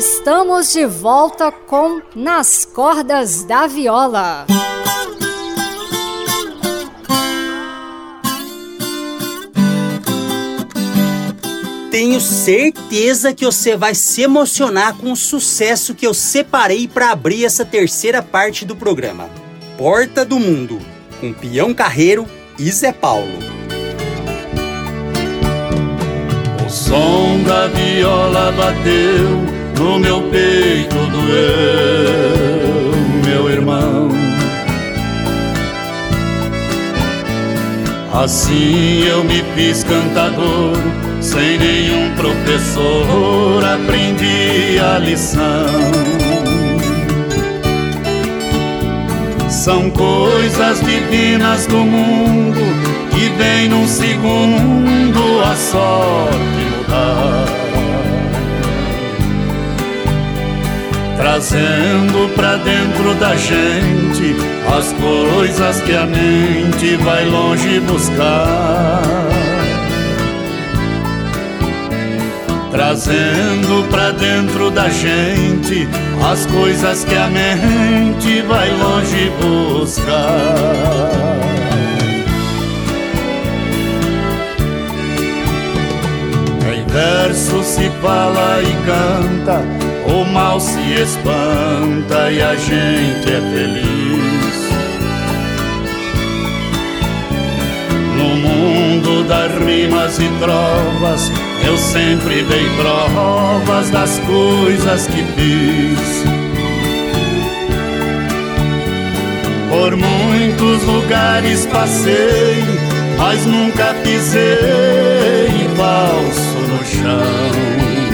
Estamos de volta com Nas Cordas da Viola. Tenho certeza que você vai se emocionar com o sucesso que eu separei para abrir essa terceira parte do programa. Porta do Mundo, com Peão Carreiro e Zé Paulo. O som da viola bateu no meu peito, doeu, meu irmão. Assim eu me fiz cantador, sem nenhum professor aprendi a lição. São coisas divinas do mundo que vem num segundo a sorte mudar, trazendo pra dentro da gente as coisas que a mente vai longe buscar, trazendo pra dentro da gente as coisas que a mente vai longe buscar. Em verso se fala e canta, o mal se espanta e a gente é feliz. No mundo das rimas e trovas eu sempre dei provas das coisas que fiz. Por muitos lugares passei, mas nunca pisei falso no chão.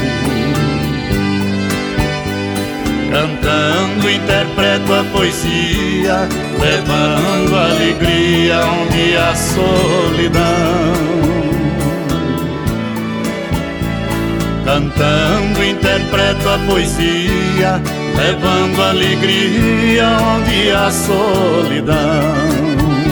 Cantando interpreto a poesia, levando alegria onde há solidão. Cantando interpreto a poesia, levando alegria onde há solidão.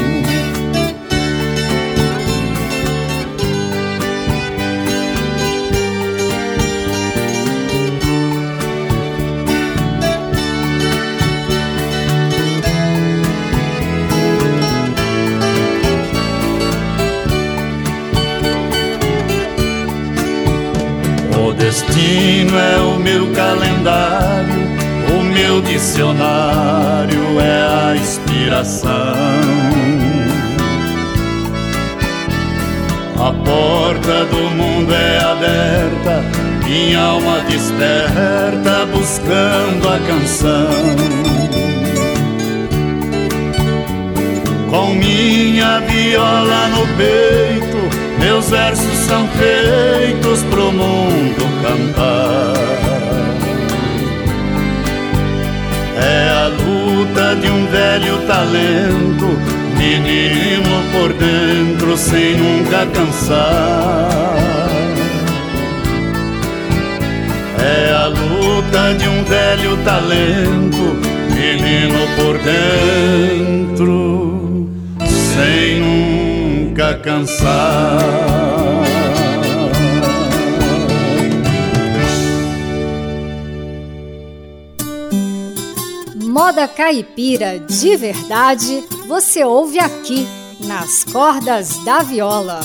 O destino é o meu calendário, o meu dicionário é a inspiração. A porta do mundo é aberta, minha alma desperta buscando a canção. Com minha viola no peito, meus versos são feitos pro mundo cantar. É a luta de um velho talento, menino por dentro sem nunca cansar. É a luta de um velho talento, menino por dentro sem nunca cansar. Moda caipira de verdade, você ouve aqui, nas Cordas da Viola.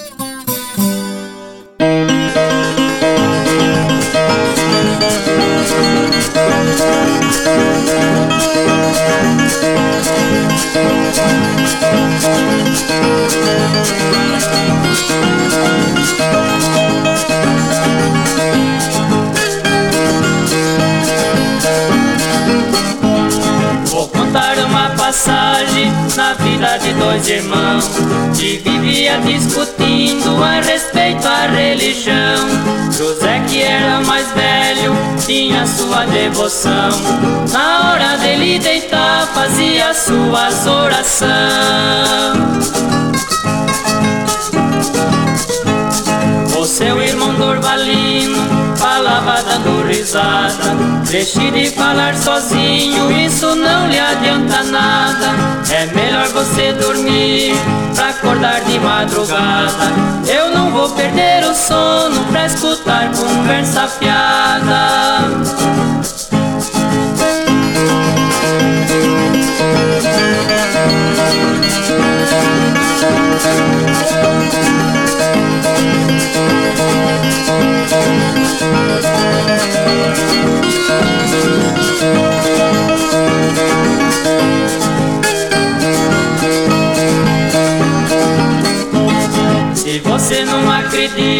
Vou contar uma passagem na vida de dois irmãos que vivia discutindo a respeito à religião. José, que era mais velho, tinha sua devoção. Na hora dele deitar, fazia suas orações. O seu irmão Dorvalino falava dando risada. Deixe de falar sozinho, isso não lhe adianta nada. É melhor você dormir pra acordar de madrugada. Eu não vou perder o sono pra escutar conversa fiada.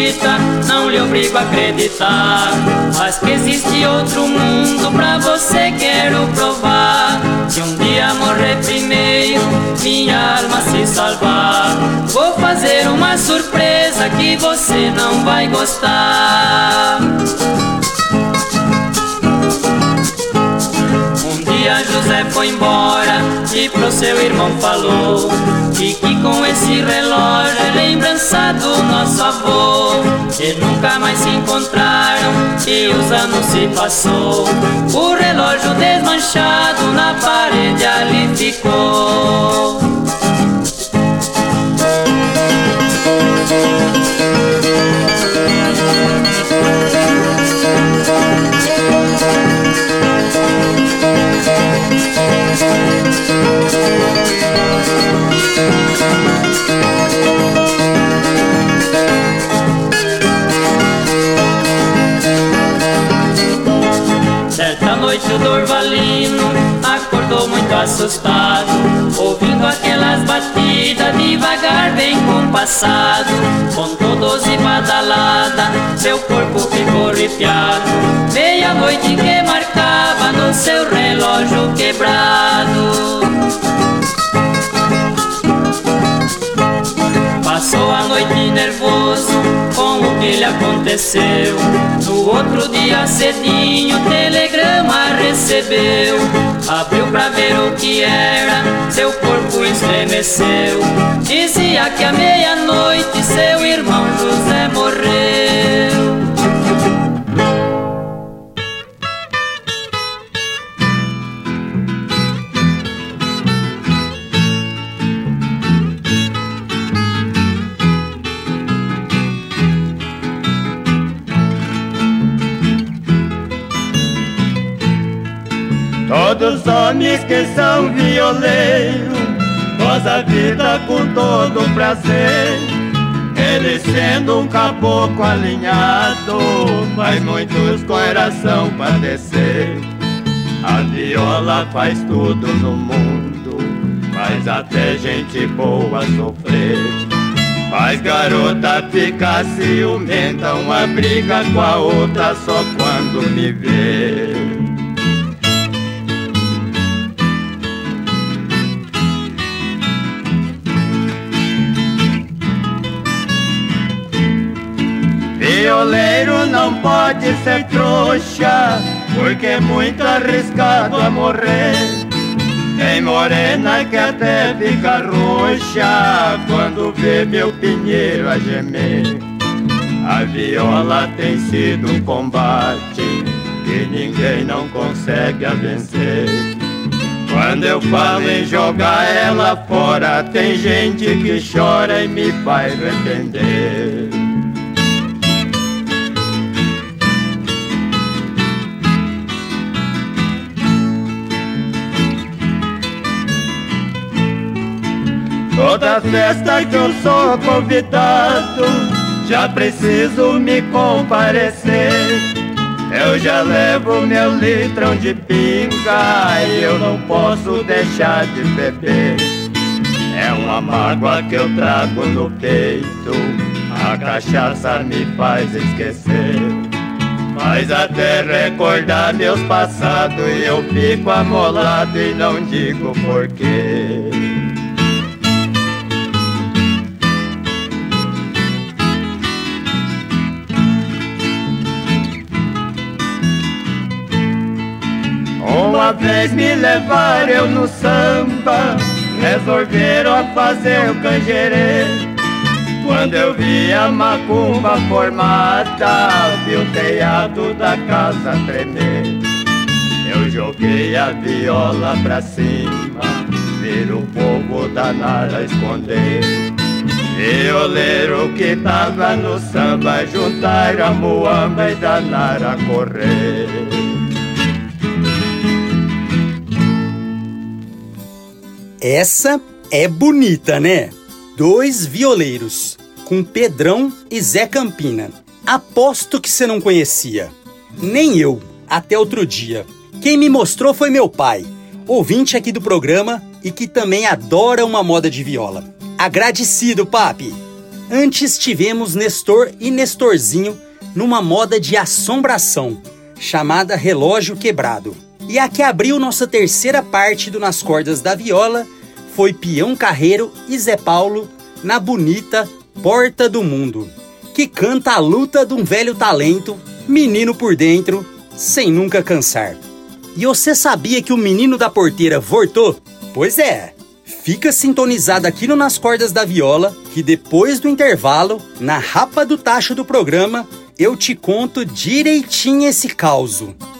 acredita, não lhe obrigo a acreditar. Mas que existe outro mundo pra você quero provar. Se um dia morrer primeiro, minha alma se salvar, vou fazer uma surpresa que você não vai gostar. José foi embora e pro seu irmão falou que com esse relógio é lembrança do nosso avô. E nunca mais se encontraram e os anos se passou. O relógio desmanchado na parede ali ficou. Certa noite o Dorvalino acordou muito assustado, ouvindo aquelas batidas devagar bem compassado. Contou 12 badaladas, seu corpo ficou arrepiado. Meia-noite que marcava no seu relógio quebrado. Passou a noite nervoso com o que lhe aconteceu. No outro dia cedinho o telegrama recebeu. Abriu pra ver o que era, seu corpo estremeceu. Dizia que à meia-noite seu irmão José morreu. Todos os homens que são violeiros gozam a vida com todo prazer. Ele sendo um caboclo alinhado faz muitos coração padecer. A viola faz tudo no mundo, faz até gente boa sofrer. Faz garota ficar ciumenta, uma briga com a outra só quando me vê. Violeiro não pode ser trouxa, porque é muito arriscado a morrer. Tem morena que até fica roxa quando vê meu pinheiro a gemer. A viola tem sido um combate que ninguém não consegue a vencer. Quando eu falo em jogar ela fora, tem gente que chora e me faz arrepender. Toda festa que eu sou convidado, já preciso me comparecer. Eu já levo meu litrão de pinga e eu não posso deixar de beber. É uma mágoa que eu trago no peito, a cachaça me faz esquecer. Faz até recordar meus passados e eu fico amolado e não digo porquê. Uma vez me levaram eu no samba, resolveram a fazer o canjerê. Quando eu vi a macumba formada, vi o telhado da casa tremer. Eu joguei a viola pra cima, vi o povo danar a esconder. Violeiro que tava no samba, juntaram a muamba e danaram a correr. Essa é bonita, né? 2 violeiros, com Pedrão e Zé Campina. Aposto que você não conhecia. Nem eu, até outro dia. Quem me mostrou foi meu pai, ouvinte aqui do programa e que também adora uma moda de viola. Agradecido, papi! Antes tivemos Nestor e Nestorzinho numa moda de assombração, chamada Relógio Quebrado. E a que abriu nossa terceira parte do Nas Cordas da Viola foi Peão Carreiro e Zé Paulo na bonita Porta do Mundo, que canta a luta de um velho talento, menino por dentro, sem nunca cansar. E você sabia que o menino da porteira voltou? Pois é, fica sintonizado aqui no Nas Cordas da Viola, que depois do intervalo, na rapa do tacho do programa, eu te conto direitinho esse causo.